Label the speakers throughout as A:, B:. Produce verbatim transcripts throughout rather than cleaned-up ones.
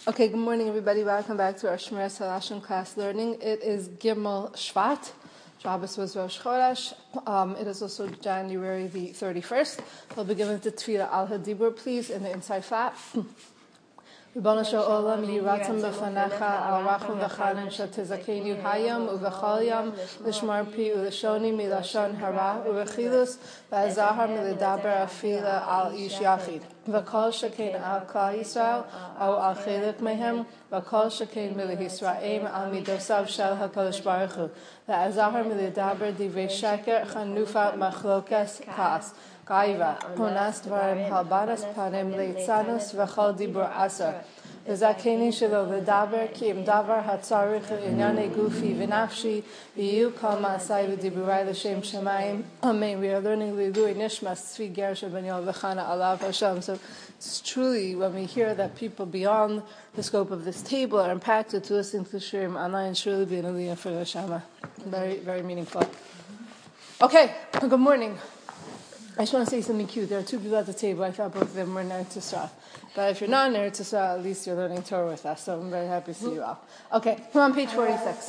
A: Okay, good morning, everybody. Welcome back to our Shmiras Halashon class learning. It is Gimel Shvat. Shabbos was Rosh Chodesh. Um, it is also January the thirty-first. We'll begin with the Tefillah Al Hadibur, please, in the inside flat. Ribono shel olam yehi ratzon b'fanecha al rachum v'chanan shetizakenu hayom uv'chol yom l'shmar pi u'lashoni milashon hara u'rechilus v'azahar milidaber afila al ish yachid v'kol shekein al klal Yisrael au al chelik mehem v'kol shekein milihisraim al midosav shel HaKadosh Baruch Hu v'azahar milidaber divrei sheker chanufa machlokes kas Gaiva, Ponas Dvarim Halbanas Panim Leitzanos V'chol Dibur Asar. V'zakeni Shelo V'daber Ki Im Davar Hatzarich Inyane Gufi V'nafshi V'yu Kol Ma'asai V'diburai L'Shem Shemayim. Amen. We are learning Lilui Nishmas Tzvi Gershon Ben Yol V'chana Alav Hashem. So it's truly when we hear that people beyond the scope of this table are impacted to listen to Shirim online, surely be an aliyah for the Shama. Very, very meaningful. Okay, good morning. I just want to say something cute. There are two people at the table. I thought both of them were in Eretz Yisrael. But if you're not in Eretz Yisrael, at least you're learning Torah with us. So I'm very happy to see you all. Okay, we're on page forty-six.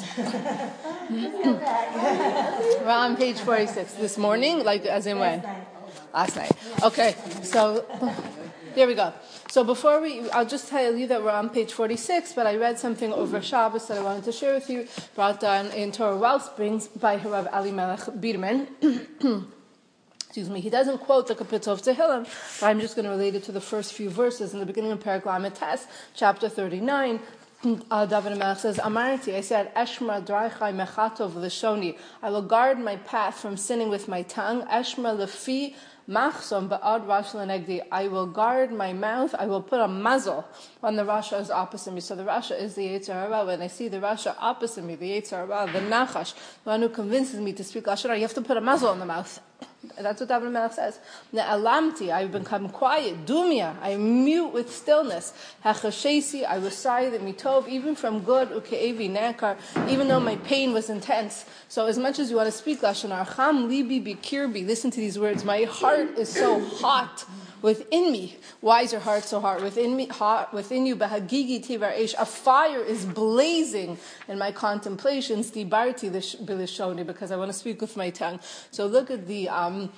A: We're on page forty-six. This morning, like as in when? Last night. Okay, so there we go. So before we, I'll just tell you that we're on page forty-six, but I read something over Shabbos that I wanted to share with you, brought down in Torah Wellsprings by Harav Ali Melech Biderman. Excuse me, he doesn't quote the Kapitel of Tehillim, but I'm just going to relate it to the first few verses in the beginning of Perek Lamed Tes, chapter thirty-nine. Uh, David Melech says, Amarti, I said, Eshma draichai mechatov l'shoni. I will guard my path from sinning with my tongue. Eshma lefi machsom ba'ad rash l'negdi. I will guard my mouth. I will put a muzzle when the Rasha is opposite me. So the Rasha is the Yetzer Hara. When I see the Rasha opposite me, the Yetzer Hara, the Nachash, the one who convinces me to speak Lashon Hara, you have to put a muzzle in the mouth. That's what David Melech says. Alamti, I've become quiet. Dumia, I am mute with stillness. Hachashesi, I was silent. Mitov, even from good. Ukeevi nekar, even though my pain was intense. So as much as you want to speak Lashon Hara, Cham libi bikirbi. Listen to these words. My heart is so hot within me. Why is your heart so hot within me? Hot within you. Bahagigi tivar esh. A fire is blazing in my contemplations. Dibarti bilishoni, because I want to speak with my tongue. So look at the um,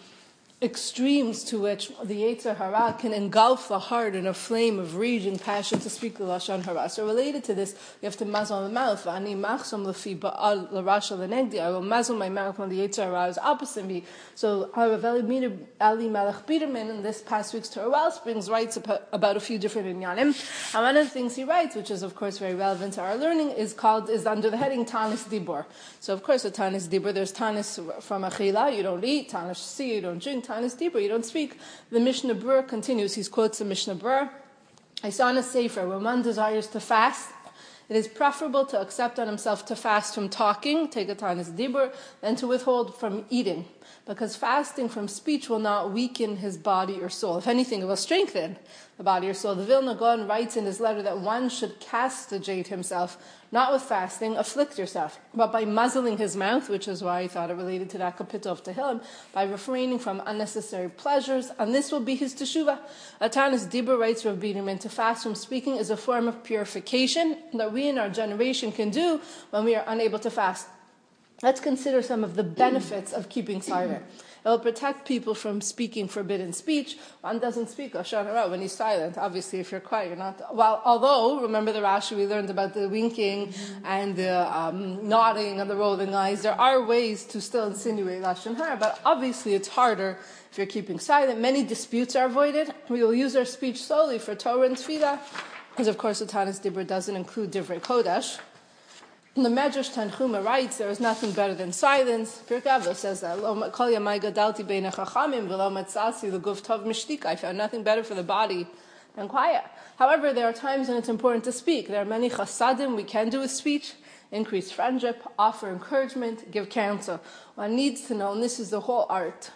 A: extremes to which the Yetzer Hara can engulf the heart in a flame of raging passion to speak the Lashon Hara. So related to this, we have to muzzle the mouth. Ani machsom lefi ba'al l'rasha l'negdi. I will muzzle my mouth when the Yetzer Hara is opposite me. So Harav Ali Melech Biderman in this past week's Torah Wellsprings writes about a few different inyanim. And one of the things he writes, which is of course very relevant to our learning, is called is under the heading Tanis Dibur. So of course, with Tanis Dibur, there's Tanis from Achila, you don't eat. Tanis Si, you don't drink. Tanis Dibur, you don't speak. The Mishnah Berurah continues. He quotes the Mishnah Berurah. I saw in a sefer, when one desires to fast, it is preferable to accept on himself to fast from talking, take a Tanis Dibur, than to withhold from eating. Because fasting from speech will not weaken his body or soul. If anything, it will strengthen the body or soul. The Vilna Gaon writes in his letter that one should castigate himself, not with fasting, afflict yourself, but by muzzling his mouth, which is why I thought it related to that Kapitel of Tehillim, by refraining from unnecessary pleasures, and this will be his teshuvah. Atanis Dibur writes Rav Biderman, to fast from speaking is a form of purification that we in our generation can do when we are unable to fast. Let's consider some of the benefits of keeping silent. It will protect people from speaking forbidden speech. One doesn't speak Lashon Hara when he's silent. Obviously, if you're quiet, you're not. Well, although, remember the Rashi we learned about the winking and the um, nodding and the rolling eyes. There are ways to still insinuate Lashon Hara, but obviously it's harder if you're keeping silent. Many disputes are avoided. We will use our speech solely for Torah and Tefillah, because of course the Tanis Dibur doesn't include Divrei Kodesh. The Medrash Tanchuma writes, there is nothing better than silence. Pirkei Avos says that, I found nothing better for the body than quiet. However, there are times when it's important to speak. There are many chasadim we can do with speech. Increase friendship, offer encouragement, give counsel. One needs to know, and this is the whole art,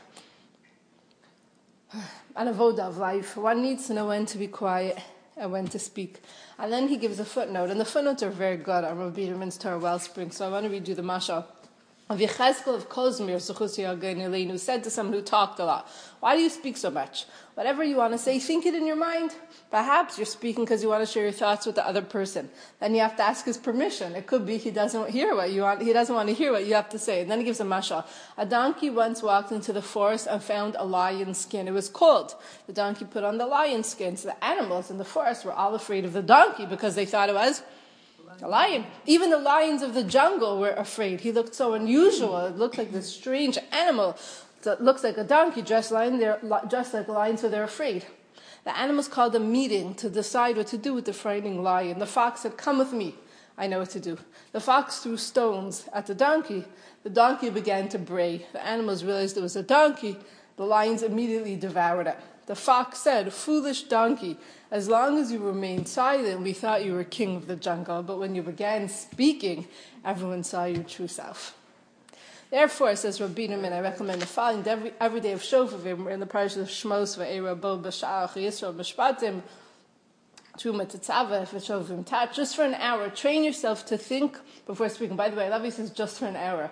A: an avodah of life. One needs to know when to be quiet and when to speak. And then he gives a footnote, and the footnotes are very good on Rav Biderman's Torah Wellspring, so I want to read you the mashal. Of Yechezkel of Kozmir, who said to someone who talked a lot, why do you speak so much? Whatever you want to say, think it in your mind. Perhaps you're speaking because you want to share your thoughts with the other person. Then you have to ask his permission. It could be he doesn't hear what you want, he doesn't want to hear what you have to say. And then he gives a mashal. A donkey once walked into the forest and found a lion's skin. It was cold. The donkey put on the lion's skin. So the animals in the forest were all afraid of the donkey because they thought it was a lion. Even the lions of the jungle were afraid. He looked so unusual. It looked like this strange animal that looks like a donkey dressed, lion, they're, dressed like a lion, so they're afraid. The animals called a meeting to decide what to do with the frightening lion. The fox said, come with me. I know what to do. The fox threw stones at the donkey. The donkey began to bray. The animals realized it was a donkey. The lions immediately devoured it. The fox said, foolish donkey, as long as you remained silent, we thought you were king of the jungle, but when you began speaking, everyone saw your true self. Therefore, says Rabbi Neiman, I recommend the following every, every day of Shovavim. We're in the parasha of Shmos, Va'era Bo B'Sha'ach Yisrael B'Shpatim, Truma Tetzava, V'Shovavim Tat. Just for an hour, train yourself to think before speaking. By the way, I love you says just for an hour.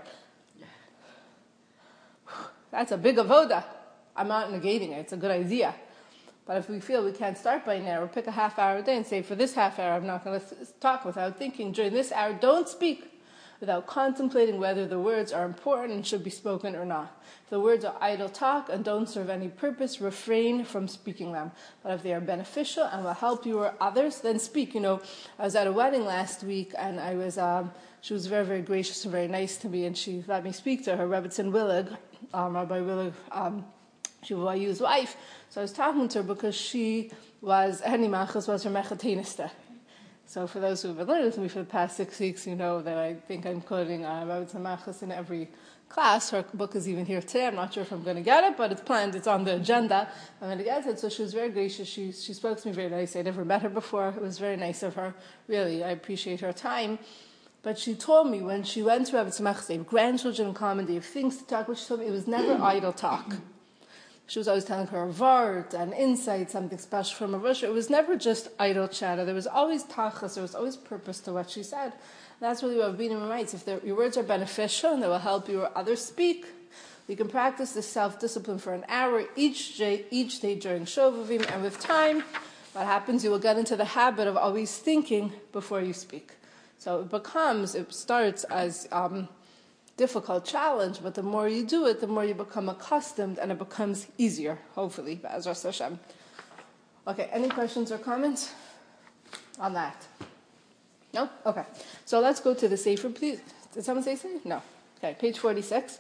A: That's a big avoda. I'm not negating it. It's a good idea. But if we feel we can't start by an hour, pick a half hour a day and say, for this half hour, I'm not going to talk without thinking. During this hour, don't speak without contemplating whether the words are important and should be spoken or not. If the words are idle talk and don't serve any purpose, refrain from speaking them. But if they are beneficial and will help you or others, then speak. You know, I was at a wedding last week, and I was, um, she was very, very gracious and very nice to me, and she let me speak to her, Rebbetzin Willig, um, Rabbi Willig, um, she was Yu's wife. So I was talking to her because she was, Henny Machas was her mechatenista. So for those who have been learning with me for the past six weeks, you know that I think I'm quoting uh, Rabbi Machas in every class. Her book is even here today. I'm not sure if I'm going to get it, but it's planned. It's on the agenda. I'm going to get it. So she was very gracious. She she spoke to me very nicely. I never met her before. It was very nice of her. Really, I appreciate her time. But she told me when she went to Rabbi Tzemach, they have grandchildren in common, they have things to talk about. She told me it was never idle talk. She was always telling her a vart, an insight, something special from a Rosh. It was never just idle chatter. There was always tachas. There was always purpose to what she said. And that's really what Rabbi Neiman writes. If your words are beneficial and they will help you or others speak, you can practice this self-discipline for an hour each day, each day during Shovavim. And with time, what happens? You will get into the habit of always thinking before you speak. So it becomes, it starts as um, difficult challenge, but the more you do it, the more you become accustomed, and it becomes easier, hopefully. B'ezras Hashem. Okay, any questions or comments on that? No? Okay. So let's go to the Sefer, please. Did someone say something? No. Okay, page forty-six.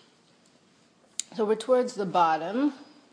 A: So we're towards the bottom.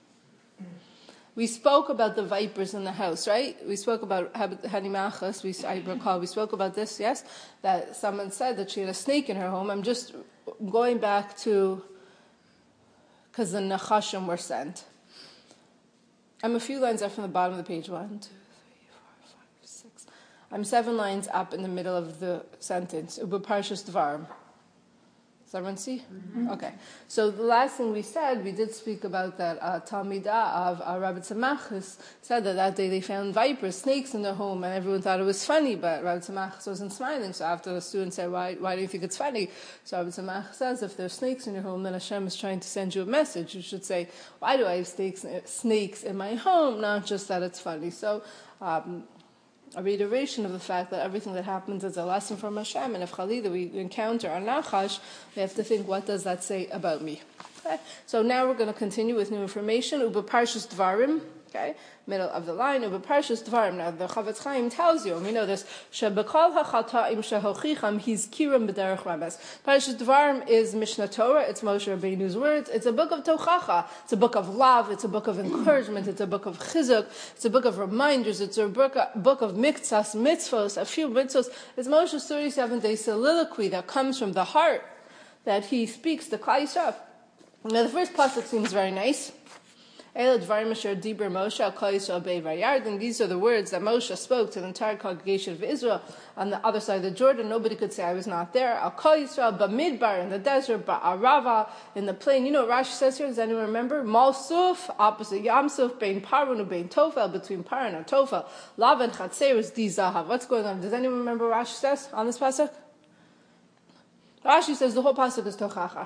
A: We spoke about the vipers in the house, right? We spoke about Hanimachas. We, I recall we spoke about this, yes? That someone said that she had a snake in her home. I'm just going back to, because the Nachashim were sent. I'm a few lines up from the bottom of the page. One, two, three, four, five, six. I'm seven lines up in the middle of the sentence. Uba Parshas Dvarim. Does everyone see? Mm-hmm. Okay. So the last thing we said, we did speak about that uh, Talmidah of uh, Rabbi Tzemachis said that that day they found vipers, snakes in their home, and everyone thought it was funny, but Rabbi Tzemachis wasn't smiling. So after the student said, why, why do you think it's funny? So Rabbi Tzemachis says, if there's snakes in your home, then Hashem is trying to send you a message. You should say, why do I have snakes, snakes in my home? Not just that it's funny. So, um, a reiteration of the fact that everything that happens is a lesson from Hashem, and if Chalida we encounter a Nachash, we have to think, what does that say about me? Okay? So now we're going to continue with new information. Uba Parshas Dvarim, okay, middle of the line. Uba Parshas Dvarim. Now the Chavetz Chaim tells you, and we know this, Shebekal hachata'im shehochicham hizkiram b'derech rames. Parshas Dvarim is Mishnah Torah. It's Moshe Rabbeinu's words. It's a book of tochacha. It's a book of love. It's a book of encouragement. It's a book of chizuk. It's a book of reminders. It's a book of miktzas, mitzvos, a few mitzvos. It's Moshe's thirty-seven day soliloquy that comes from the heart that he speaks to Klal Yisrael. Now the first pasuk seems very nice. These are the words that Moshe spoke to the entire congregation of Israel on the other side of the Jordan. Nobody could say I was not there. Al Kol Yisrael b'midbar, in the desert, ba'arava, in the plain. You know what Rashi says here? Does anyone remember? Malsuf, opposite Yamsuf, bein Parun, bein Tofel, between Paran and Tofel. Lavan Chatzer is di Zahav. What's going on? Does anyone remember what Rashi says on this pasuk? Rashi says the whole pasuk is tochacha.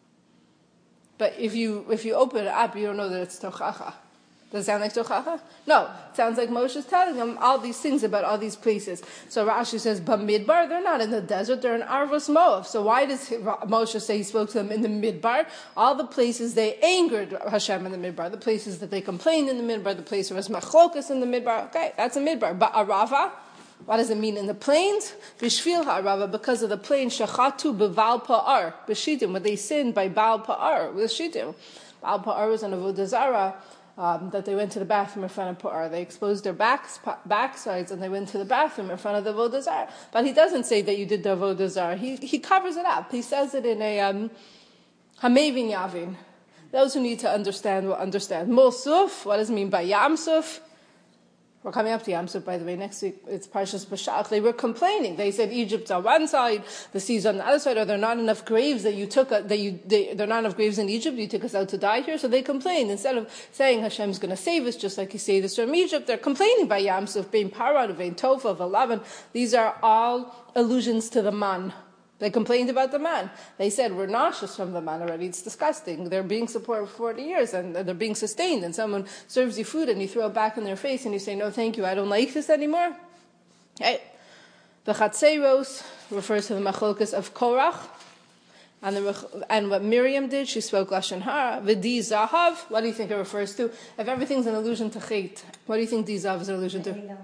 A: But if you if you open it up, you don't know that it's tochacha. Does it sound like tochacha? No. It sounds like Moshe's telling them all these things about all these places. So Rashi says, Bamidbar, they're not in the desert, they're in Arvos Moav. So why does Moshe say he spoke to them in the Midbar? All the places they angered Hashem in the Midbar, the places that they complained in the Midbar, the place where was machlokas in the Midbar. Okay, that's a Midbar. But Arava, what does it mean in the plains? Bishvil ha'arava, because of the plains, shachatu beval pa'ar, b'shitim, where they sinned by Baal Pa'ar, with shitim. Baal Pa'ar was an avodah zarah. Um, that they went to the bathroom in front of Pa'ar. They exposed their backs, backsides and they went to the bathroom in front of the Avodah Zarah. But he doesn't say that you did the Avodah Zarah. He, he covers it up. He says it in a um, Hamevin Yavin. Those who need to understand will understand. Mosuf, what does it mean by Yamsuf? We're coming up to Yam Suf, by the way. Next week, it's Parshas Bashach. They were complaining. They said Egypt's on one side, the sea's on the other side. Are there not enough graves that you took? That you they, there are not enough graves in Egypt. You took us out to die here. So they complained instead of saying Hashem's going to save us, just like He saved us from Egypt. They're complaining by Yam Suf, being Parad, being Tofa, Valavan. These are all allusions to the man. They complained about the man. They said, we're nauseous from the man already. It's disgusting. They're being supported for forty years and they're being sustained. And someone serves you food and you throw it back in their face and you say, no, thank you, I don't like this anymore. Okay. The Chatzeiros refers to the machlokas of Korach. And, the, and what Miriam did, she spoke Lashon Hara. V'di Zahav, what do you think it refers to? If everything's an allusion to Chet, what do you think Di Zahav is an allusion to?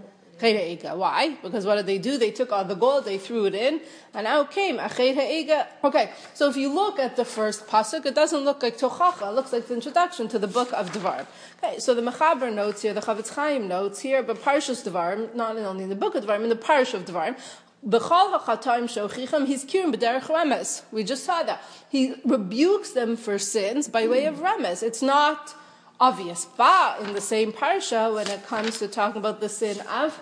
A: Why? Because what did they do? They took all the gold, they threw it in, and out came Achet Ha'ega. Okay, so if you look at the first pasuk, it doesn't look like Tochacha, it looks like the introduction to the book of Devarim. Okay, so the Mechaber notes here, the Chavetz Chaim notes here, but Parshas Devarim, not only in the book of Devarim, in the Parsha of Devarim, B'chal ha'chataim shochicham, he's kirim b'derech remes. We just saw that. He rebukes them for sins by way of remes. It's not obvious. But in the same parsha, when it comes to talking about the sin of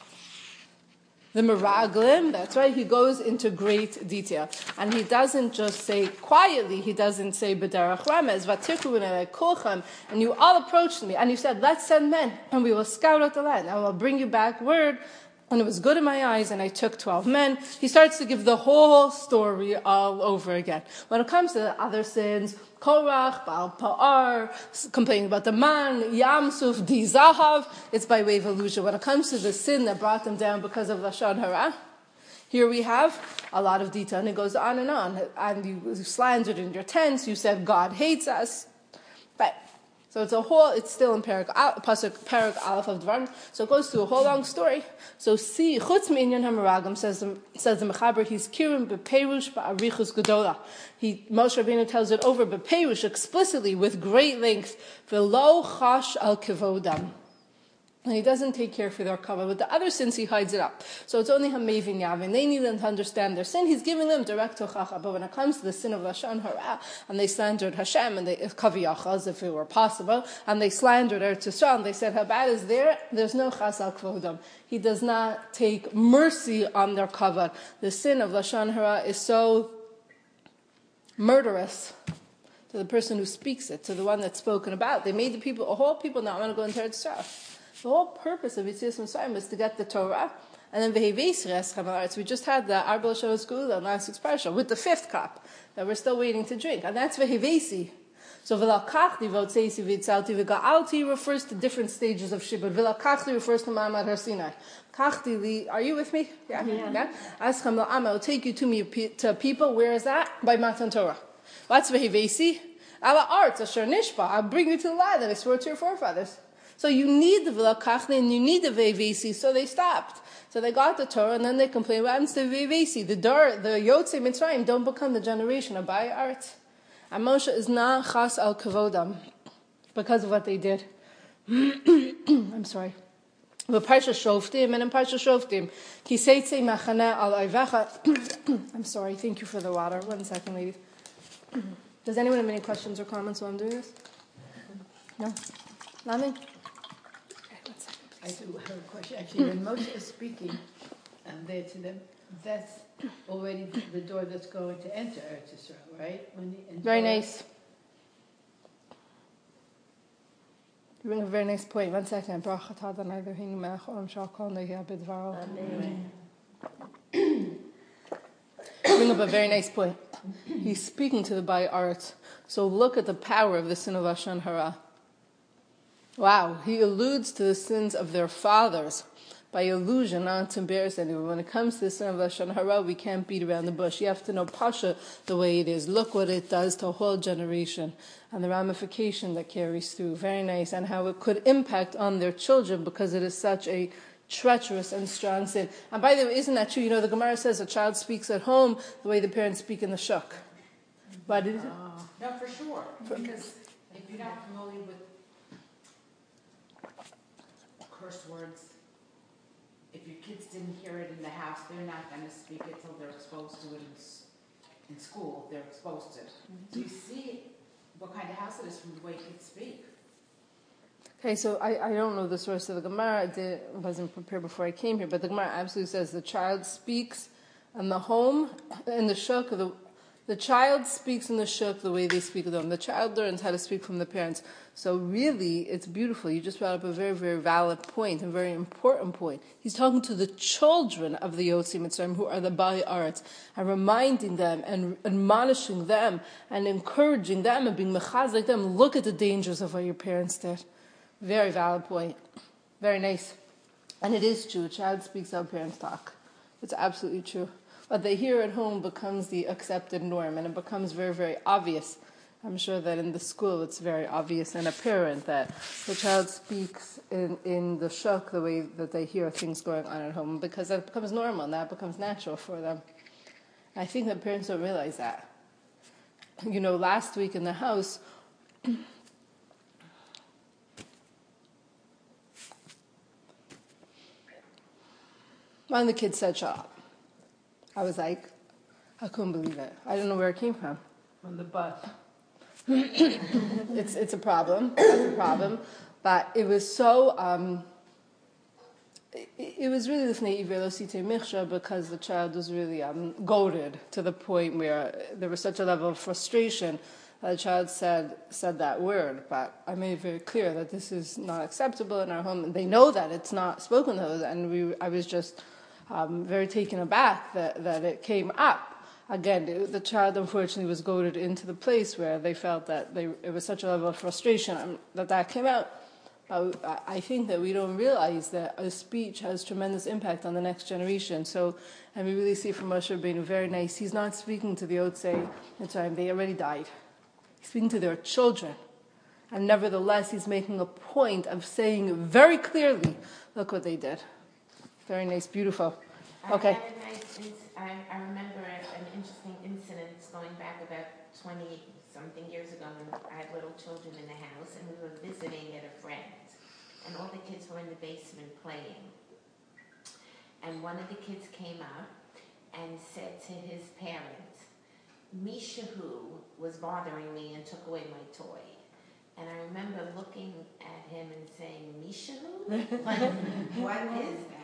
A: the Meraglim, that's right, he goes into great detail. And he doesn't just say quietly, he doesn't say B'derech Ramez, Vatikru v'nelei kulchem, and you all approached me, and you said, let's send men, and we will scout out the land, and we'll bring you back word, and it was good in my eyes, and I took twelve men. He starts to give the whole story all over again. When it comes to the other sins, Korach, Baal Pa'ar, complaining about the man, Yamsuf, Di Zahav, it's by way of allusion. When it comes to the sin that brought them down because of Lashon Hara, here we have a lot of detail, and it goes on and on. And you slandered in your tents, you said God hates us. But so it's a whole, it's still in Parak, Pasuk, Parak Aleph of Dvarim. So it goes through a whole long story. So see, Chutz Minyan HaMeraglim, says the, says the Mechaber, he's Kirim B'Perush Ba'arichus Gedola. He, Moshe Rabbeinu tells it over B'Perush explicitly with great length. V'lo chash al kivodam. And he doesn't take care for their cover. With the other sins, he hides it up. So it's only Hamevin Yavin. They need them to understand their sin. He's giving them direct tochacha. But when it comes to the sin of Lashon Hara, and they slandered Hashem, and they, kaviyach, as if it were possible, and they slandered Eretz Yisrael, and they said, how bad is there? There's no chas al kvodam. He does not take mercy on their cover. The sin of Lashon Hara is so murderous to the person who speaks it, to the one that's spoken about. They made the people, a whole people not want to go into Eretz Yisrael. The whole purpose of Yetzias Mitzrayim was to get the Torah, and then Vehevesi Reschem Haaretz. We just had the Arba L'Shavos Geula in last week's parsha with the fifth cup that we're still waiting to drink, and that's Vehevesi. So V'lakachli V'otzeisi V'yitzalti V'ga'alti refers to different stages of Shibud. V'lakachli refers to Ma'amad Har Sinai. Kachti li, are you with me? Yeah. yeah. Aschem La'ama will take you to me to people. Where is that? By Matan Torah. What's Vehevesi? Ala Arts Asher Nishba. I'll bring you to the land that I swore to your forefathers. So you need the V'lakachli and you need the Vehevesi, so they stopped. So they got the Torah and then they complained, what happens to Vehevesi? The Dor, the Yotzei Mitzrayim don't become the generation of Bai Art. And Moshe is not chas al kavodam because of what they did. I'm sorry. But Parsha Shoftim, and in Parsha Shoftim, Kiseitze Machane al Ayvecha. I'm sorry, thank you for the water. One second, ladies. Does anyone have any questions or comments while I'm doing this? No? Nothing?
B: I do have a question. Actually, when Moshe is speaking um, there to them, that's already the door that's going to enter Eretz Yisrael, right? When he enters.
A: Very nice. You bring a very nice point. One second. When bring up a very nice point. He's speaking to the Bai Aretz. So look at the power of the sin of Lashon Hara. Wow, he alludes to the sins of their fathers by allusion, not to embarrass anyone. When it comes to the sin of Lashon Hara, we can't beat around the bush. You have to know Pasha the way it is. Look what it does to a whole generation and the ramification that carries through. Very nice. And how it could impact on their children because it is such a treacherous and strong sin. And by the way, isn't that true? You know, the Gemara says a child speaks at home the way the parents speak in the shuk. But it,
C: uh, no, for sure. Because if you're not familiar with curse words, if your kids didn't hear it in the house, they're not going to speak it till they're exposed to it in, in school. They're exposed to it. Mm-hmm. So you see what kind of house it is from the way kids speak.
A: Okay, so I, I don't know the source of the Gemara. I did, wasn't prepared before I came here, but the Gemara absolutely says the child speaks in the home, in the shuk, the, the child speaks in the shuk the way they speak at home. The child learns how to speak from the parents. So really, it's beautiful. You just brought up a very, very valid point, a very important point. He's talking to the children of the Yotzei Mitzrayim, who are the Bai Aretz, and reminding them and admonishing them and encouraging them and being mechazek them. Look at the dangers of what your parents did. Very valid point. Very nice. And it is true. A child speaks how parents talk. It's absolutely true. What they hear at home becomes the accepted norm, and it becomes very, very obvious. I'm sure that in the school it's very obvious and apparent that the child speaks in, in the shuk the way that they hear things going on at home, because that becomes normal and that becomes natural for them. I think that parents don't realize that. You know, last week in the house, one of the kids said, "Shut up." I was like, I couldn't believe it. I didn't know where it came from.
B: From the bus.
A: it's it's a problem. That's a problem. But it was so, um, it, it was really l'fnei iver lo sitei michsha, because the child was really um, goaded to the point where there was such a level of frustration that the child said said that word. But I made it very clear that this is not acceptable in our home. And they know that it's not spoken to, and we I was just um, very taken aback that, that it came up. Again, the child unfortunately was goaded into the place where they felt that they, it was such a level of frustration that that came out. But I think that we don't realize that a speech has tremendous impact on the next generation. So, and we really see from Moshe Rabbeinu, very nice. He's not speaking to the Yotzei Mitzrayim; they already died. He's speaking to their children, and nevertheless, he's making a point of saying very clearly, "Look what they did." Very nice, beautiful. Okay.
D: I had a nice, I, I remember an interesting incident going back about twenty-something years ago when I had little children in the house and we were visiting at a friend's. And all the kids were in the basement playing. And one of the kids came up and said to his parents, "Mishahu was bothering me and took away my toy." And I remember looking at him and saying, "Mishahu? Like, what is that?"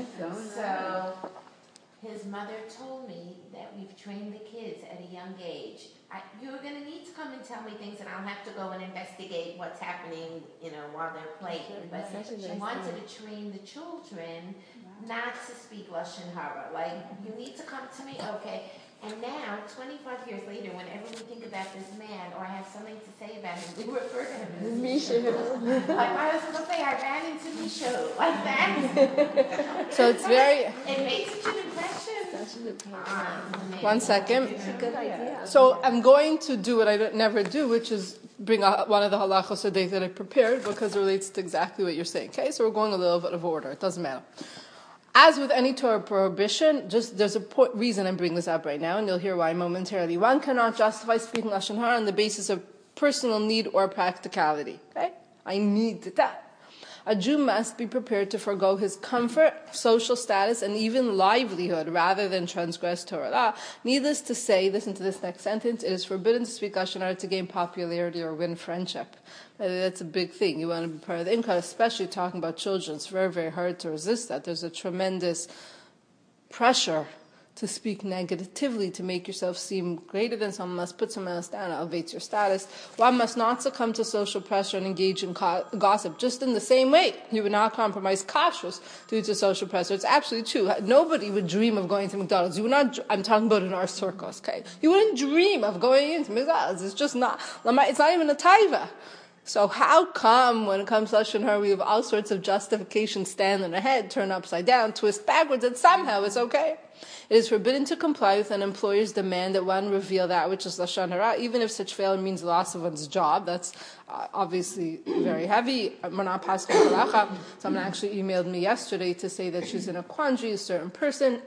D: So his mother told me that we've trained the kids at a young age. I, you're going to need to come and tell me things, and I'll have to go and investigate what's happening, you know, while they're playing. But she wanted to train the children not to speak Lashon Hara. Like, you need to come to me, okay? And now, twenty-five years later, whenever we think about this man or have something to say about him, we refer to him as Misha. Like my husband will say, "I ran into Misha," like that.
A: So it's very...
D: It made such an impression. Um,
A: One second.
E: It's a good idea.
A: So I'm going to do what I don't- never do, which is bring out one of the halachos today that I prepared, because it relates to exactly what you're saying. Okay, so we're going a little bit of order. It doesn't matter. As with any Torah prohibition, just there's a po- reason I'm bringing this up right now, and you'll hear why momentarily. One cannot justify speaking Lashon Hara on the basis of personal need or practicality. Okay, I need that. A Jew must be prepared to forego his comfort, social status, and even livelihood rather than transgress Torah law. Needless to say, listen to this next sentence, it is forbidden to speak Lashon Hara to gain popularity or win friendship. That's a big thing. You want to be part of the income, especially talking about children. It's very, very hard to resist that. There's a tremendous pressure to speak negatively, to make yourself seem greater than someone must put someone else down, elevates your status. One must not succumb to social pressure and engage in co- gossip. Just in the same way, you would not compromise kashrus due to social pressure. It's absolutely true. Nobody would dream of going to McDonald's. You would not, I'm talking about in our circles, okay? You wouldn't dream of going into McDonald's. It's just not, it's not even a taiva. So how come when it comes to Lashon Hara we have all sorts of justifications stand on our head, turn upside down, twist backwards, and somehow it's okay? It is forbidden to comply with an employer's demand that one reveal that which is Lashon Hara, even if such failure means loss of one's job. That's uh, obviously very heavy. Someone actually emailed me yesterday to say that she's in a quandary, a certain person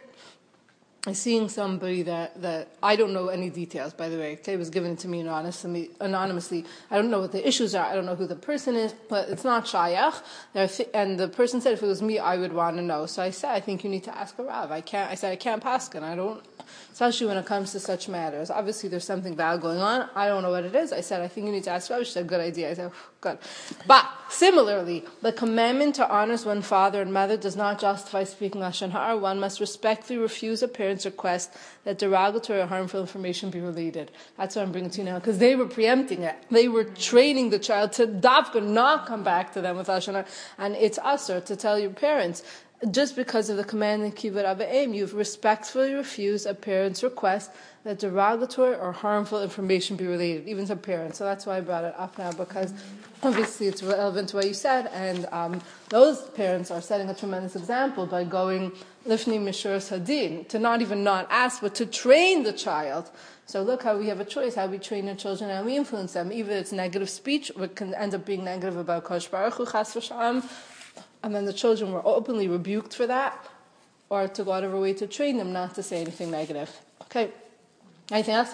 A: is seeing somebody that, that I don't know any details, by the way. Okay, it was given to me anonymously. anonymously. I don't know what the issues are. I don't know who the person is, but it's not shayach. Th- and the person said if it was me, I would want to know. So I said, I think you need to ask a Rav. I can't, I said, I can't pass and I don't, especially when it comes to such matters. Obviously, there's something bad going on. I don't know what it is. I said, I think you need to ask Rav. She said, good idea. I said, good. But similarly, the commandment to honor one's father and mother does not justify speaking Lashon Hara. One must respectfully refuse a parent's request that derogatory or harmful information be related. That's what I'm bringing to you now, because they were preempting it. They were training the child to dafka not come back to them with Lashon Hara. And it's usher to tell your parents, just because of the command in Kibbut Avim, you've respectfully refused a parent's request that derogatory or harmful information be related, even to parents. So that's why I brought it up now, because obviously it's relevant to what you said, and um, those parents are setting a tremendous example by going lifnei mishuras hadin, to not even not ask, but to train the child. So look how we have a choice, how we train our children and we influence them. Either it's negative speech, which can end up being negative about Kosh Baruch Hu, Chas v'Shalom, and then the children were openly rebuked for that, or to go out of our way to train them not to say anything negative. Okay. Anything else?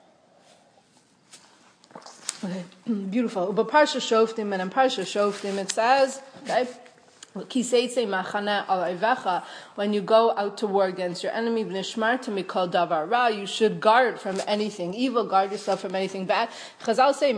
A: Okay. Beautiful. But Parsha Shoftim, and in Parsha Shoftim it says, okay, when you go out to war against your enemy, you should guard from anything evil, guard yourself from anything bad. Chazal say,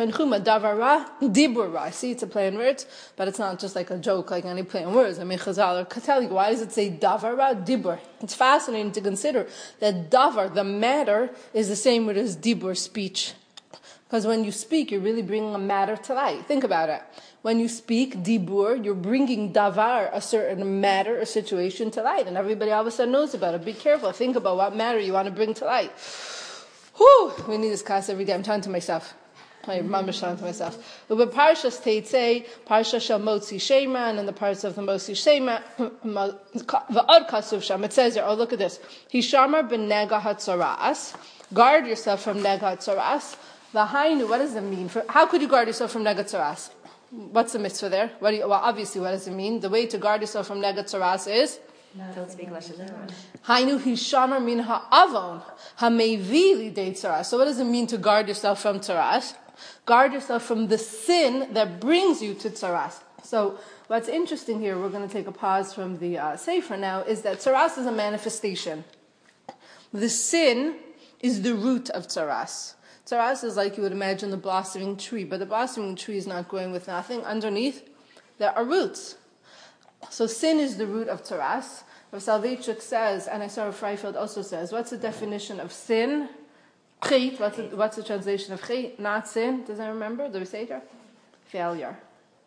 A: see, it's a play on words, but it's not just like a joke, like any play on words. I mean, Chazal are telling you, why does it say davara, dibur? It's fascinating to consider that davar, the matter, is the same word as dibur, speech. Because when you speak, you're really bringing a matter to light. Think about it. When you speak dibur, you're bringing davar, a certain matter or situation, to light. And everybody all of a sudden knows about it. Be careful. Think about what matter you want to bring to light. Whew! We need this class every day. I'm talking to myself. I'm talking to myself. But Parshas Teitzei, Parsha Shel Motzi Shema, and in the parts of the Motzi Shema, V'od Kasuv Sham, it says here, oh, look at this. Hishamar ben nega hatzoras. Guard yourself from nega hatzoras. V'hainu, what does it mean? For, how could you guard yourself from nega hatzoras? What's the mitzvah there? What do you, well, obviously, what does it mean? The way to guard yourself from nega hatzoras is?
E: Don't speak Lashon Hara.
A: Hainu hishamar min ha'avon ha'mevi lidei tzaras. So what does it mean to guard yourself from tzaras? Guard yourself from the sin that brings you to tzaras. So what's interesting here, we're going to take a pause from the uh, Sefer now, is that tzaras is a manifestation. The sin is the root of tzaras. Tzaras is like you would imagine the blossoming tree, but the blossoming tree is not growing with nothing. Underneath, there are roots. So sin is the root of tzaras. Rav Soloveitchik says, and I saw Rav Freifeld also says, what's the definition of sin? Chet, what's the, what's the translation of chet? Not sin. Does anyone remember the Seder? Failure.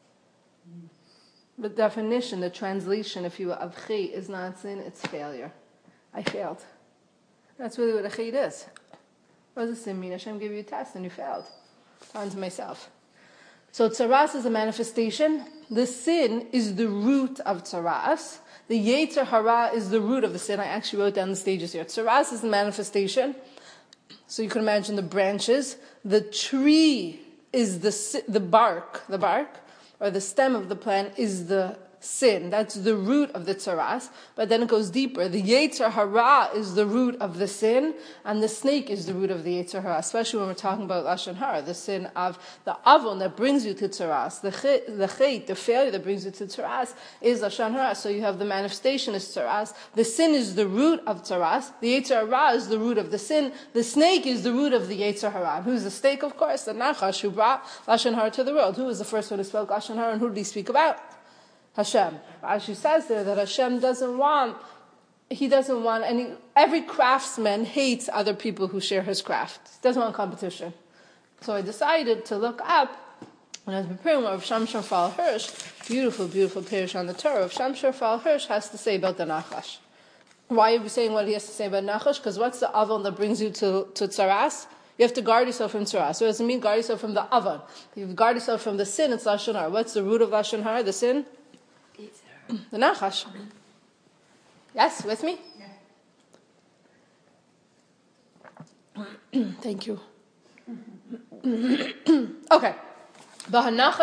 A: The definition, the translation, if you will, of chet is not sin, it's failure. I failed. That's really what a chet is. What does sin mean? Hashem gave you a test and you failed. On to myself. So tzaras is a manifestation. The sin is the root of tzaras. The yetzer hara is the root of the sin. I actually wrote down the stages here. Tzaras is the manifestation. So you can imagine the branches. The tree is the the bark, the bark, or the stem of the plant is the sin. That's the root of the tzaras. But then it goes deeper. The yetzer hara is the root of the sin, and the snake is the root of the yetzer hara, especially when we're talking about Lashon Hara, the sin of the avon that brings you to tzaras. The chet, the, chet, the failure that brings you to tzaras is Lashon Hara. So you have the manifestation is tzaras. The sin is the root of tzaras. The yetzer hara is the root of the sin. The snake is the root of the yetzer hara. And who's the snake? Of course, the Nachash who brought Lashon Hara to the world. Who was the first one who spoke Lashon Hara, and who did he speak about? Hashem. Rashi says there that Hashem doesn't want he doesn't want any, every craftsman hates other people who share his craft. He doesn't want competition. So I decided to look up, when I was preparing of Shamshon Fal Hirsch, beautiful, beautiful parish on the Torah, of Shamshon Fal Hirsch has to say about the Nachash. Why are we saying what he has to say about Nachash? Because what's the avon that brings you to, to tzaras? You have to guard yourself from tzaras. So it doesn't mean guard yourself from the avon. If you guard yourself from the sin, it's Lashon Hara. What's the root of Lashon Hara, the sin? The Nachash. Yes, with me? Yeah. Thank you. Okay. The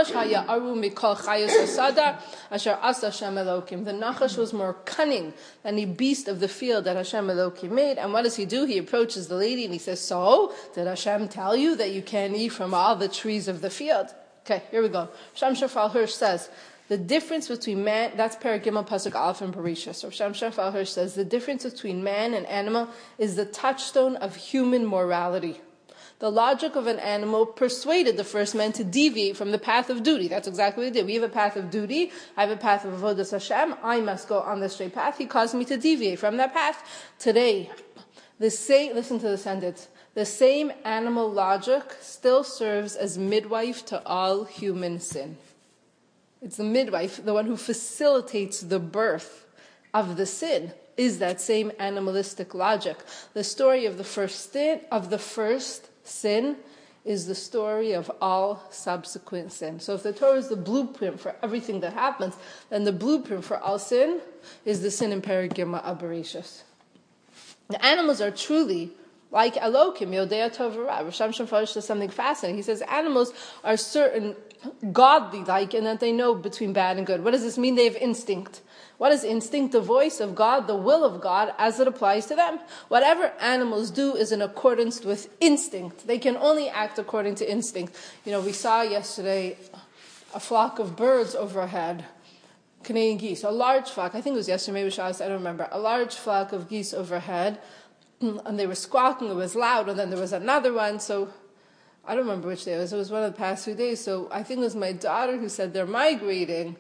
A: Nachash was more cunning than the beast of the field that Hashem Elokim made. And what does he do? He approaches the lady and he says, so, did Hashem tell you that you can't eat from all the trees of the field? Okay, here we go. Shamshon Fal Hirsch says, the difference between man, that's Perek Gimel Pasuk Aleph and Bereishis. So Shamshon Fal Hirsch says, the difference between man and animal is the touchstone of human morality. The logic of an animal persuaded the first man to deviate from the path of duty. That's exactly what he did. We have a path of duty. I have a path of Avodas Hashem. I must go on the straight path. He caused me to deviate from that path. Today, the same, listen to the sentence. The same animal logic still serves as midwife to all human sin. It's the midwife, the one who facilitates the birth of the sin, is that same animalistic logic. The story of the first sin, of the first sin is the story of all subsequent sin. So if the Torah is the blueprint for everything that happens, then the blueprint for all sin is the sin in Perek Gimel Bereishis. The animals are truly like Elokim, Yodea Tov Ra. Rosh Hashanah Farish says something fascinating. He says animals are certain godly-like in that they know between bad and good. What does this mean? They have instinct. What is instinct? The voice of God, the will of God, as it applies to them. Whatever animals do is in accordance with instinct. They can only act according to instinct. You know, we saw yesterday a flock of birds overhead, Canadian geese, a large flock. I think it was yesterday, maybe Shabbos, I don't remember. A large flock of geese overhead, and they were squawking. It was loud, and then there was another one. So I don't remember which day it was. It was one of the past few days. So I think it was my daughter who said they're migrating.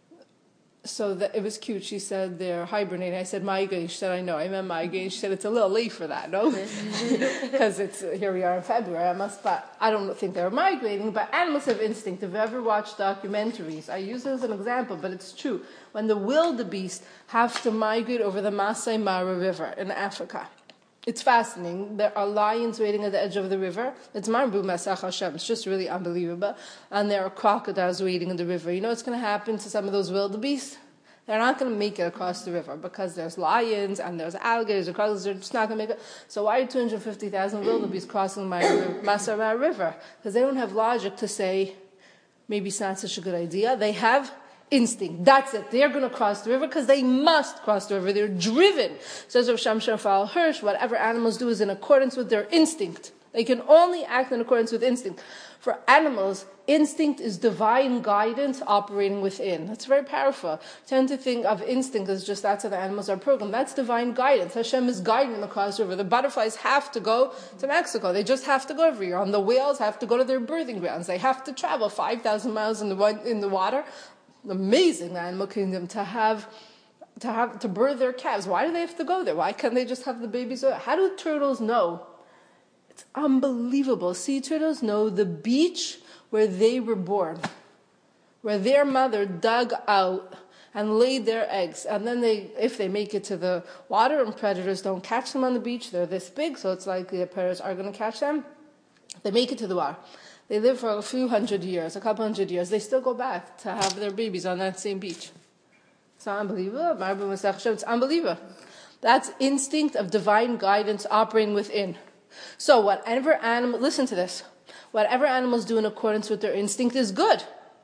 A: So that it was cute. She said they're hibernating. I said migrating. She said, I know. I meant migrating. She said it's a little late for that, no? Because it's here we are in February. I must, but I don't think they're migrating. But animals have instinct. If you ever watched documentaries, I use it as an example, but it's true. When the wildebeest have to migrate over the Masai Mara River in Africa, it's fascinating. There are lions waiting at the edge of the river. It's Marbu Masach Hashem. It's just really unbelievable. And there are crocodiles waiting in the river. You know what's going to happen to some of those wildebeest? They're not going to make it across the river because there's lions and there's alligators and crocodiles. They're just not going to make it. So why are two hundred fifty thousand wildebeest crossing my Masai Mara River? Because they don't have logic to say, maybe it's not such a good idea. They have instinct. That's it. They're going to cross the river because they must cross the river. They're driven. Says Rav Shamshon Fal Hirsch, whatever animals do is in accordance with their instinct. They can only act in accordance with instinct. For animals, instinct is divine guidance operating within. That's very powerful. I tend to think of instinct as just that's how the animals are programmed. That's divine guidance. Hashem is guiding them across the river. The butterflies have to go to Mexico. They just have to go every year. And the whales have to go to their birthing grounds. They have to travel five thousand miles in the in the water. Amazing, the animal kingdom, to have to have to birth their calves. Why do they have to go there? Why can't they just have the babies? How do turtles know? It's unbelievable. Sea turtles know the beach where they were born, where their mother dug out and laid their eggs. And then they, if they make it to the water and predators don't catch them on the beach, they're this big, so it's likely that predators are going to catch them. They make it to the water. They live for a few hundred years, a couple hundred years. They still go back to have their babies on that same beach. It's not unbelievable. It's unbelievable. That's instinct of divine guidance operating within. So whatever animal, listen to this, whatever animals do in accordance with their instinct is good.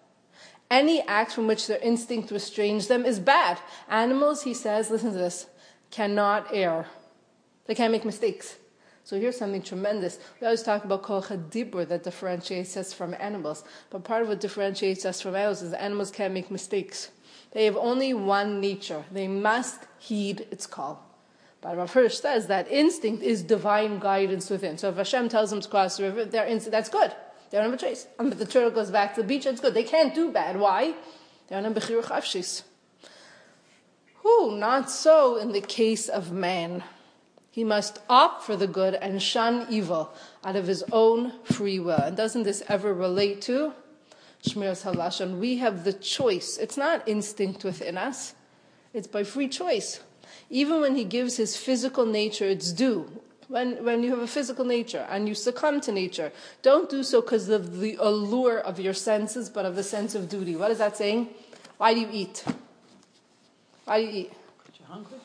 A: Any act from which their instinct restrains them is bad. Animals, he says, listen to this, cannot err. They can't make mistakes. So here's something tremendous. We always talk about kol chadibur that differentiates us from animals. But part of what differentiates us from animals is that animals can't make mistakes. They have only one nature. They must heed its call. But Rav Hirsch says that instinct is divine guidance within. So if Hashem tells them to cross the river, their instinct, that's good. They don't have a choice. And if the turtle goes back to the beach, it's good. They can't do bad. Why? They're on a bechira chavshis. Who? Not so in the case of man. He must opt for the good and shun evil out of his own free will. And doesn't this ever relate to Shmiras HaLashon? We have the choice. It's not instinct within us. It's by free choice. Even when he gives his physical nature its due, when, when you have a physical nature and you succumb to nature, don't do so because of the allure of your senses, but of the sense of duty. What is that saying? Why do you eat? Why do you eat?
B: Because you're hungry.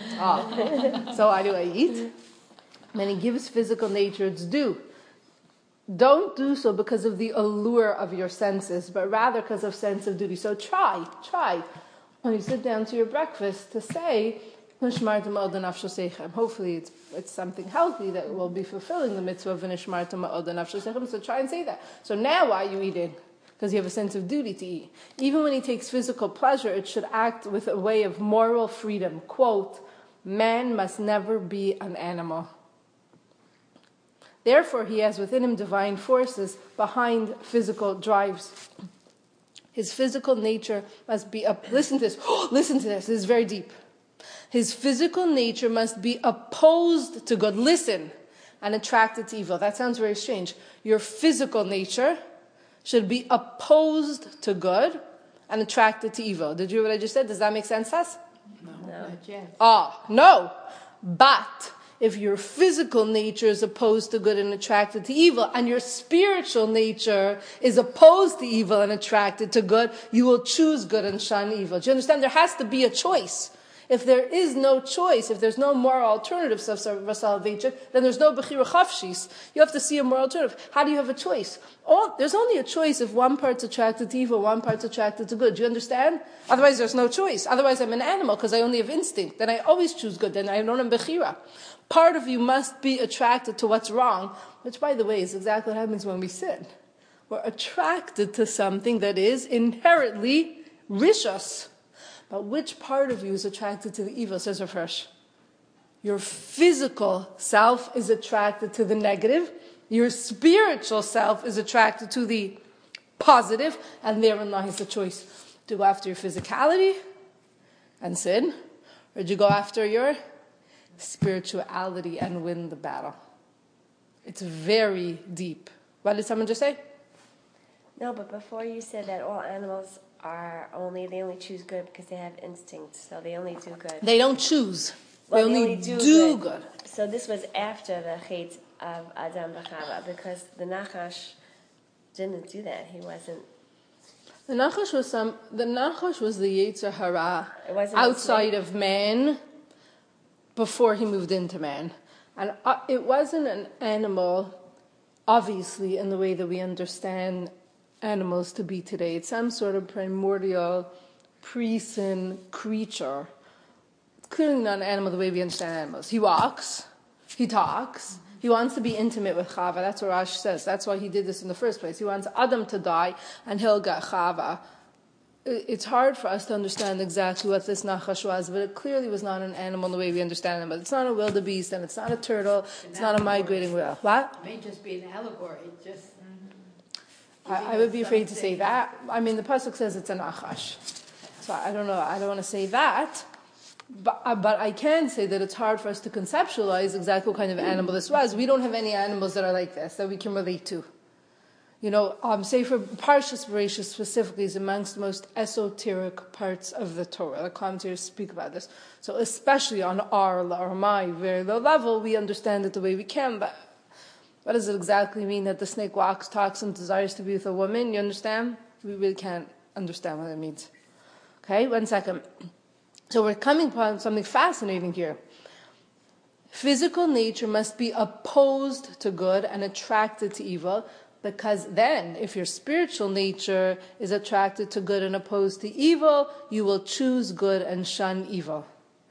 A: Oh. So why do I eat? When he gives physical nature its due, don't do so because of the allure of your senses, but rather because of sense of duty. So try, try, when you sit down to your breakfast, to say, hopefully it's it's something healthy that will be fulfilling the mitzvah of Nishmarta Ma'od Nafshosechem. So try and say that. So now why are you eating? Because you have a sense of duty to eat. Even when he takes physical pleasure, it should act with a way of moral freedom. Quote, man must never be an animal. Therefore, he has within him divine forces behind physical drives. His physical nature must be up. Listen to this. Listen to this. This is very deep. His physical nature must be opposed to good. Listen, and attracted to evil. That sounds very strange. Your physical nature should be opposed to good and attracted to evil. Did you hear what I just said? Does that make sense, Tess?
B: No, not yet.
A: Ah, no. But if your physical nature is opposed to good and attracted to evil, and your spiritual nature is opposed to evil and attracted to good, you will choose good and shun evil. Do you understand? There has to be a choice. If there is no choice, if there's no moral alternative of salvation, then there's no bechira chafshis. You have to see a moral alternative. How do you have a choice? Oh, there's only a choice if one part's attracted to evil, one part's attracted to good. Do you understand? Otherwise, there's no choice. Otherwise, I'm an animal because I only have instinct. Then I always choose good. Then I don't have bechira. Part of you must be attracted to what's wrong, which, by the way, is exactly what happens when we sin. We're attracted to something that is inherently rishos. But which part of you is attracted to the evil, says Rav Hirsch? Your physical self is attracted to the negative. Your spiritual self is attracted to the positive. And therein lies the choice. Do you go after your physicality and sin? Or do you go after your spirituality and win the battle? It's very deep. What did someone just say?
E: No, but before you said that all animals are only, they only choose good because they have instincts, so they only do good.
A: They don't choose.
E: Well,
A: they,
E: they
A: only,
E: only do,
A: do
E: good.
A: good.
E: So this was after the chet of Adam v'Chava, because the Nachash didn't do that. He wasn't.
A: The Nachash was some. The Nachash was the Yetzer Hara
E: It wasn't
A: outside of man before he moved into man, and uh, it wasn't an animal, obviously, in the way that we understand animals to be today. It's some sort of primordial, pre-sin creature. It's clearly not an animal the way we understand animals. He walks, he talks, he wants to be intimate with Chava. That's what Rashi says. That's why he did this in the first place. He wants Adam to die and he'll get Chava. It's hard for us to understand exactly what this Nachash was, but it clearly was not an animal the way we understand it. But it's not a wildebeest, and it's not a turtle, it's not a migrating whale. What?
B: It may just be an allegory, just...
A: I, I would be afraid to say that. I mean, the pasuk says it's a nachash, so I don't know. I don't want to say that, but uh, but I can say that it's hard for us to conceptualize exactly what kind of animal this was. We don't have any animals that are like this that we can relate to. You know, um, say for Parshas Bereshis specifically is amongst the most esoteric parts of the Torah. The commentators speak about this. So especially on our or my very low level, we understand it the way we can, but. What does it exactly mean that the snake walks, talks, and desires to be with a woman? You understand? We really can't understand what it means. Okay, one second. So we're coming upon something fascinating here. Physical nature must be opposed to good and attracted to evil, because then, if your spiritual nature is attracted to good and opposed to evil, you will choose good and shun evil.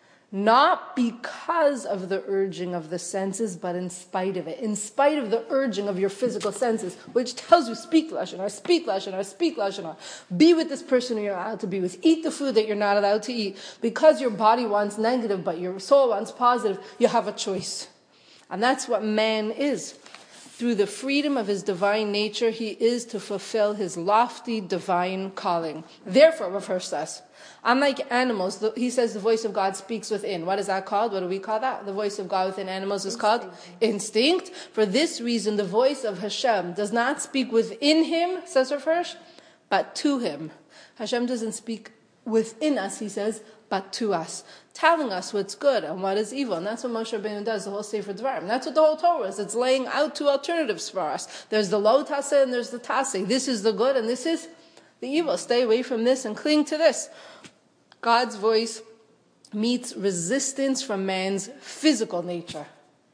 A: Not because of the urging of the senses, but in spite of it. In spite of the urging of your physical senses, which tells you, speak Lashon Hara, speak Lashon Hara, speak Lashon Hara. Be with this person who you're allowed to be with. Eat the food that you're not allowed to eat. Because your body wants negative, but your soul wants positive, you have a choice. And that's what man is. Through the freedom of his divine nature, he is to fulfill his lofty divine calling. Therefore, Rav Hirsch says, unlike animals, the, he says the voice of God speaks within. What is that called? What do we call that? The voice of God within animals is called instinct. For this reason, the voice of Hashem does not speak within him, says Rav Hirsch, but to him. Hashem doesn't speak within us, he says, but to us, telling us what's good and what is evil. And that's what Moshe Rabbeinu does, the whole Sefer Devarim. That's what the whole Torah is. It's laying out two alternatives for us. There's the lo taseh and there's the taseh. This is the good and this is the evil. Stay away from this and cling to this. God's voice meets resistance from man's physical nature.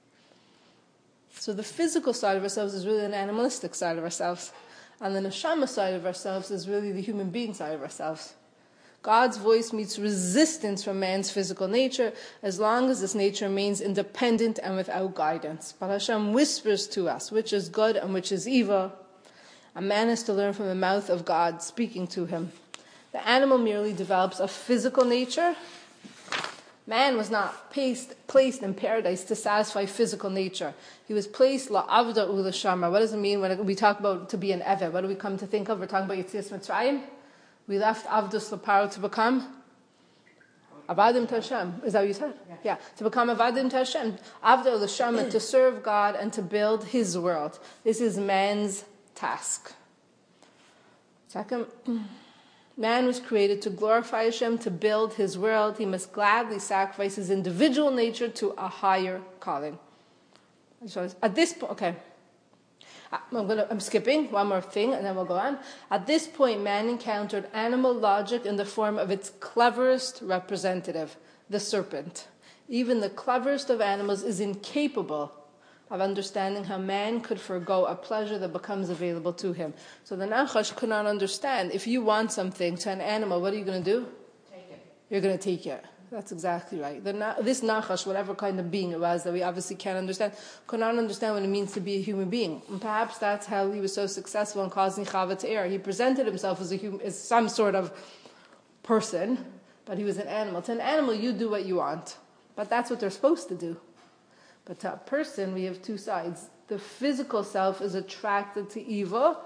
A: So the physical side of ourselves is really an animalistic side of ourselves. And the neshama side of ourselves is really the human being side of ourselves. God's voice meets resistance from man's physical nature as long as this nature remains independent and without guidance. But Hashem whispers to us which is good and which is evil. A man is to learn from the mouth of God speaking to him. The animal merely develops a physical nature. Man was not placed, placed in paradise to satisfy physical nature. He was placed la'avda u'l'shama. What does it mean when we talk about to be an eved? What do we come to think of? We're talking about Yetzias Mitzrayim. We left Avdus Laparo to become Avadim to Hashem. Is that what you said? Yeah. yeah. To become Avadim to Hashem. Avda L'Shama, to serve God and to build His world. This is man's task. Second, man was created to glorify Hashem, to build His world. He must gladly sacrifice his individual nature to a higher calling. At this point, okay. I'm, gonna, I'm skipping one more thing and then we'll go on. At this point, man encountered animal logic in the form of its cleverest representative, the serpent. Even the cleverest of animals is incapable of understanding how man could forego a pleasure that becomes available to him. So the Nachash could not understand. If you want something to an animal, what are you going to do?
C: Take it.
A: You're going to take it. That's exactly right. The na- this Nachash, whatever kind of being it was that we obviously can't understand, could not understand what it means to be a human being. And perhaps that's how he was so successful in causing Chava to err. He presented himself as a human, as some sort of person, but he was an animal. To an animal, you do what you want, but that's what they're supposed to do. But to a person, we have two sides. The physical self is attracted to evil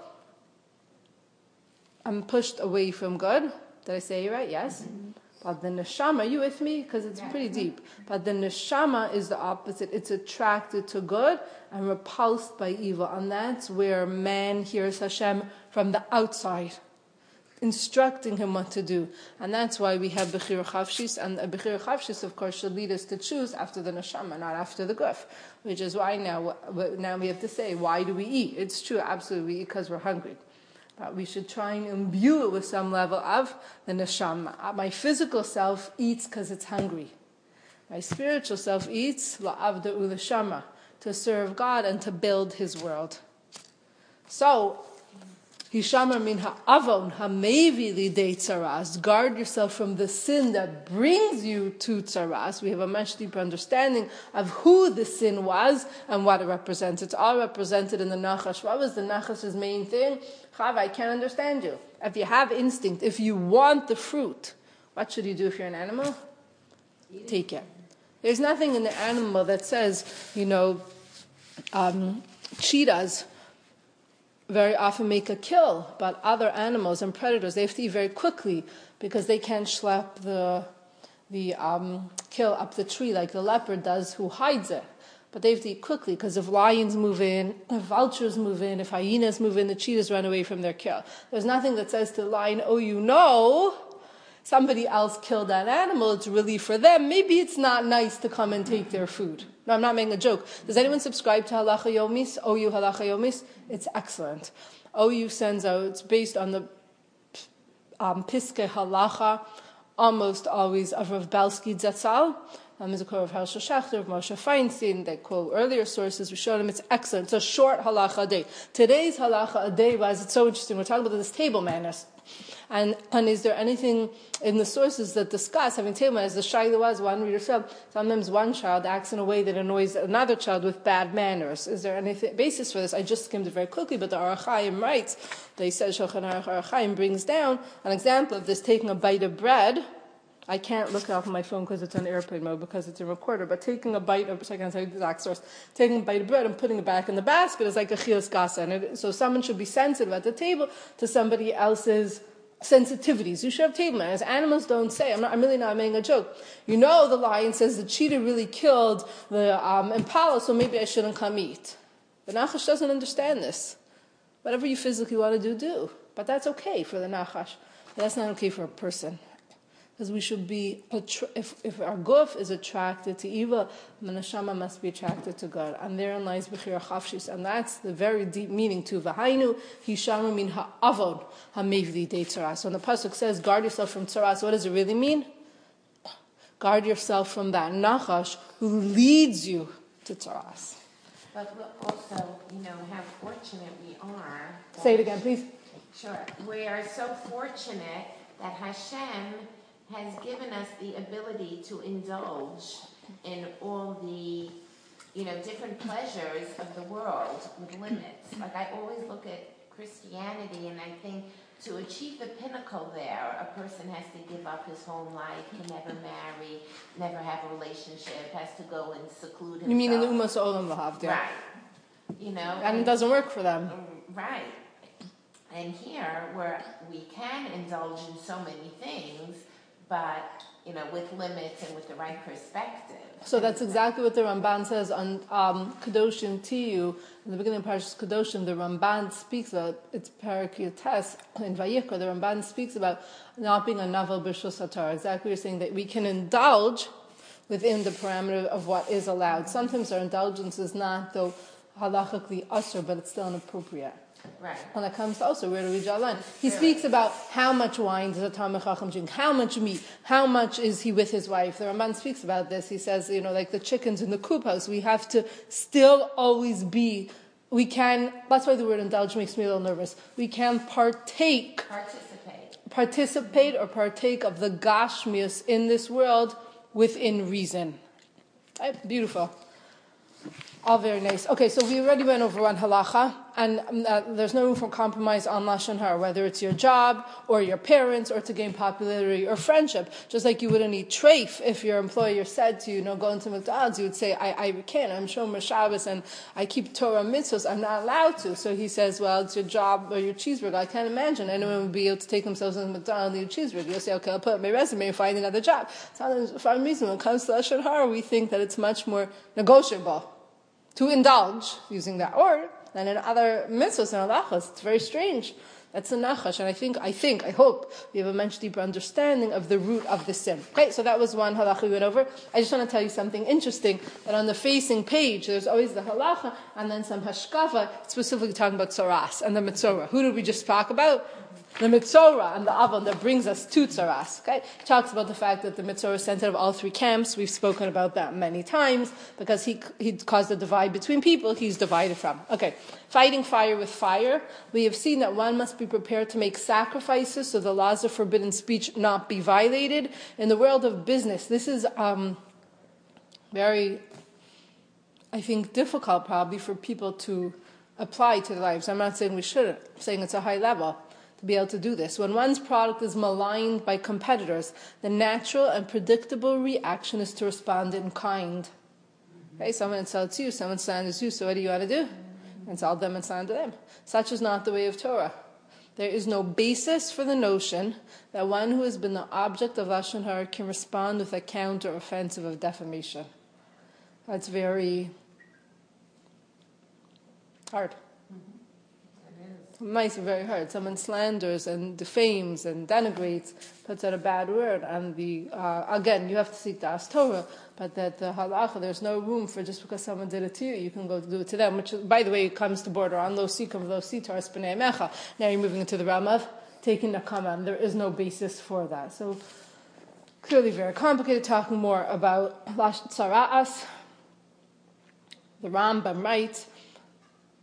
A: and pushed away from good. Did I say it right? Yes. Mm-hmm. But the neshama, are you with me? Because it's pretty deep. But the neshama is the opposite. It's attracted to good and repulsed by evil. And that's where man hears Hashem from the outside, instructing him what to do. And that's why we have Bechira Chavshis. And a Bechira Chavshis, of course, should lead us to choose after the neshama, not after the guf. Which is why now, now we have to say, why do we eat? It's true, absolutely, we eat because we're hungry. But we should try and imbue it with some level of the neshama. My physical self eats because it's hungry. My spiritual self eats la'avda u'l'shama, to serve God and to build His world. So, Hishamar min ha'avon ha'mevi lidei tzaras. Guard yourself from the sin that brings you to tzaras. We have a much deeper understanding of who the sin was and what it represents. It's all represented in the Nachash. What was the Nachash's main thing? Chava, I can't understand you. If you have instinct, if you want the fruit, what should you do if you're an animal? Take it. There's nothing in the animal that says, you know, um, cheetahs very often make a kill, but other animals and predators, they have to eat very quickly because they can't schlep the the um, kill up the tree like the leopard does who hides it. But they have to eat quickly because if lions move in, if vultures move in, if hyenas move in, the cheetahs run away from their kill. There's nothing that says to the lion, oh, you know, somebody else killed that animal, it's relief for them. Maybe it's not nice to come and take their food. No, I'm not making a joke. Does anyone subscribe to Halacha Yomis? O U Halacha Yomis? It's excellent. O U sends out, it's based on the um, Piske Halacha, almost always of Rav Belsky Zatzal. Um, there's a quote of Hershel Schachter, of Moshe Feinstein. They quote earlier sources. We showed them it's excellent. It's a short halacha a day. Today's halacha a day was, it's so interesting. We're talking about this table manners. And, and is there anything in the sources that discuss having table manners? The shaila was, one reader said, sometimes one child acts in a way that annoys another child with bad manners. Is there any basis for this? I just skimmed it very quickly, but the Aruch Chaim writes, they said Shulchan Aruch Aruch Chaim brings down an example of this, taking a bite of bread I can't look off my phone because it's on airplane mode because it's a recorder, but taking a bite of, so I can tell you the exact source, taking a bite of bread and putting it back in the basket is like a chilas gasa. And it, so someone should be sensitive at the table to somebody else's sensitivities. You should have table manners. Animals don't say, I'm, not, I'm really not making a joke. You know the lion says the cheetah really killed the um, impala, so maybe I shouldn't come eat. The nachash doesn't understand this. Whatever you physically want to do, do. But that's okay for the nachash. That's not okay for a person. Because we should be, if, if our guf is attracted to evil, the neshama must be attracted to God. And therein lies b'chira chafshis. And that's the very deep meaning to v'hainu, hishamu min ha'avod ha'mevli de tzaras. So when the pasuk says, guard yourself from tzaras, what does it really mean? Guard yourself from that nachash who leads you to tzaras.
D: But also, you know, how fortunate we are.
A: Say it again, please.
D: Sure. We are so fortunate that Hashem has given us the ability to indulge in all the, you know, different pleasures of the world with limits. Like I always look at Christianity and I think to achieve the pinnacle there, a person has to give up his whole life, can never marry, never have a relationship, has to go and seclude himself.
A: You mean in the Umas Olam Lahavdil?
D: Right. You know?
A: And, and it doesn't work for them.
D: Right. And here, where we can indulge in so many things, but, you know, with limits and with the right perspective.
A: So that's exactly what the Ramban says on um, Kedoshim Tiyu. In the beginning of Parashas Kedoshim, the Ramban speaks about, it's Parakutes in Vayikra, the Ramban speaks about not being a navel b'shus haTorah. Exactly, you're saying that we can indulge within the parameter of what is allowed. Sometimes our indulgence is not, though, halachically usher, but it's still inappropriate.
D: Right.
A: When it comes to also where do we draw the line? He speaks about how much wine does a Talmid Chacham drink, how much meat, how much is he with his wife. The Ramban speaks about this. He says, you know, like the chickens in the coop house, we have to still always be, we can, that's why the word indulge makes me a little nervous. We can partake,
D: Participate.
A: participate or partake of the gashmius in this world within reason. Right? Beautiful. All very nice. Okay, so we already went over one halacha, and um, uh, there's no room for compromise on lashon hara, whether it's your job or your parents or to gain popularity or friendship. Just like you wouldn't eat treif if your employer said to you, "No, go into McDonald's," you would say, "I, I can't. I'm Shomer Shabbos and I keep Torah mitzvahs. I'm not allowed to." So he says, "Well, it's your job or your cheeseburger." I can't imagine anyone would be able to take themselves into McDonald's and eat a cheeseburger. You'll say, "Okay, I'll put up my resume and find another job." So for some reason, when it comes to lashon hara, we think that it's much more negotiable to indulge using that word than in other mitzvahs and halachas. It's very strange. That's a nachash, and I think, I think, I hope we have a much deeper understanding of the root of the sin. Okay, so that was one halacha we went over. I just want to tell you something interesting, that on the facing page, there's always the halacha, and then some hashkafa, specifically talking about tzaras and the mitzorah. Who did we just talk about? The mitzorah and the avon that brings us to tzaras. Okay, he talks about the fact that the mitzorah is sent out of all three camps. We've spoken about that many times because he he caused a divide between people. He's divided from. Okay, fighting fire with fire. We have seen that one must be prepared to make sacrifices so the laws of forbidden speech not be violated. In the world of business, this is um, very, I think, difficult probably for people to apply to their lives. I'm not saying we shouldn't. I'm saying it's a high level to be able to do this. When one's product is maligned by competitors, the natural and predictable reaction is to respond in kind. Okay, someone insults you, someone slanders you, so what do you want to do? Insult them and slander them. Such is not the way of Torah. There is no basis for the notion that one who has been the object of lashon hara can respond with a counter-offensive of defamation. That's very hard. It might be very hard. Someone slanders and defames and denigrates, puts out a bad word, and the uh, again, you have to seek the as Torah, but that the halacha, there's no room for just because someone did it to you, you can go do it to them, which, by the way, comes to border on lo sikum, lo sitar, spinei mecha. Now you're moving into the realm of taking nakama, and there is no basis for that. So, clearly very complicated, talking more about lash tzara'as. The Rambam writes,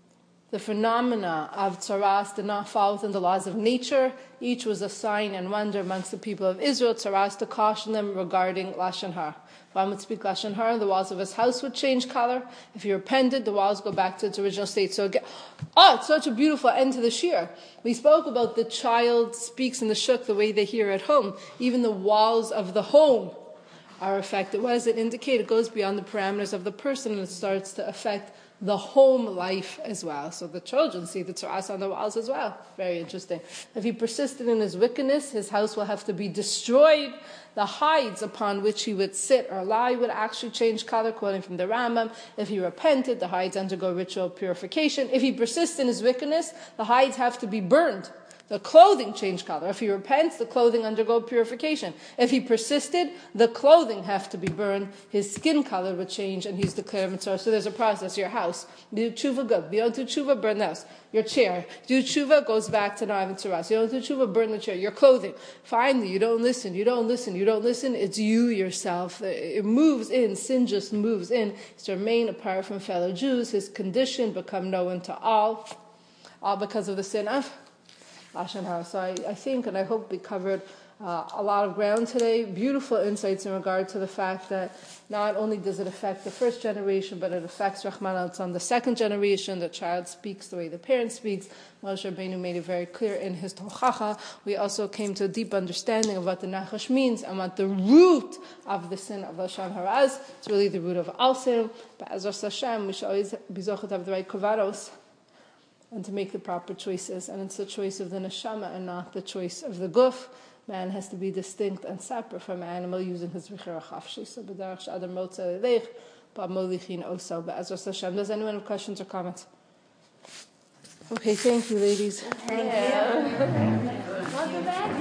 A: The phenomena of tzaras did not fall within the laws of nature. Each was a sign and wonder amongst the people of Israel. Tzaras to caution them regarding Lashon Hara. If one would speak Lashon Hara, the walls of his house would change color. If he repented, the walls go back to its original state. So again, oh, it's such a beautiful end to the shir. We spoke about the child speaks in the shuk the way they hear at home. Even the walls of the home are affected. What does it indicate? It goes beyond the parameters of the person and it starts to affect the home life as well. So the children see the tzaras on the walls as well. Very interesting. If he persisted in his wickedness, his house will have to be destroyed. The hides upon which he would sit or lie would actually change color, quoting from the Rambam. If he repented, the hides undergo ritual purification. If he persists in his wickedness, the hides have to be burned. The clothing changed color. If he repents, the clothing undergo purification. If he persisted, the clothing have to be burned. His skin color would change, and he's declared mitzvah. So there's a process. Your house, do tshuva, good. You don't do tshuva, burn the house. Your chair, do tshuva, goes back to Na'av and Tzaras. You don't do tshuva, burn the chair. Your clothing, finally, you don't listen, you don't listen, you don't listen. It's you yourself. It moves in. Sin just moves in. It's to remain apart from fellow Jews. His condition become known to all, all because of the sin of Lashon Hara. So I, I think and I hope we covered uh, a lot of ground today. Beautiful insights in regard to the fact that not only does it affect the first generation, but it affects Rahman al-Tzon, the second generation. The child speaks the way the parent speaks. Moshe Rabbeinu made it very clear in his Tochacha. We also came to a deep understanding of what the Nachash means and what the root of the sin of Lashon Hara is. It's really the root of all sin. But as Rosh Hashem, we should always be zocheh to have the right kavaros and to make the proper choices. And it's the choice of the neshama and not the choice of the guf. Man has to be distinct and separate from animal using his vichira chafshi. So b'darach she'adam motza leich, ba'molichin oso be'ezras Hashem. Does anyone have questions or comments? Okay, thank you, ladies.
E: Thank you. Welcome back.